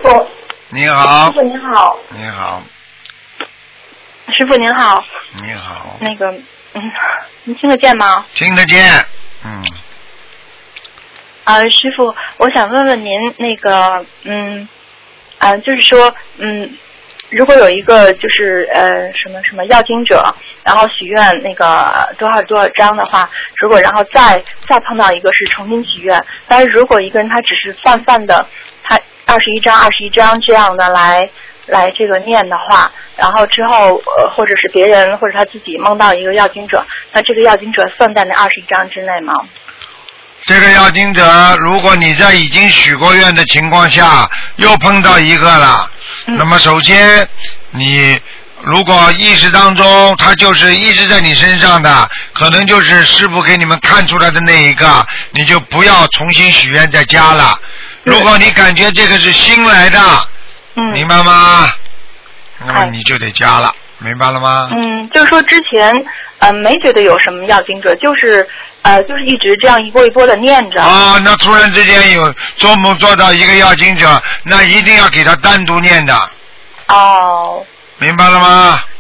傅。 你好。 师傅您好。 你好。 师傅您好。 你好。 那个，您听得见吗？ 听得见。 师傅，我想问问您，那个，就是说，如果有一个就是什么要经者，然后许愿那个多少张的话，如果然后再碰到一个是重新许愿，但是如果一个人他只是泛的，他21张这样的来这个念的话，然后之后或者是别人或者他自己梦到一个要经者，那这个要经者算在那21张之内吗？ 这个要经者，如果你在已经许过愿的情况下又碰到一个了，那么首先你如果意识当中他就是一直在你身上的，可能就是师父给你们看出来的那一个，你就不要重新许愿再加了。如果你感觉这个是新来的，明白吗？那么你就得加了，明白了吗？ 就是说之前没觉得有什么要经者，就是一直这样一波一波的念着。 那突然之间有做梦做到一个要经者，那一定要给他单独念的。 哦。 明白了吗？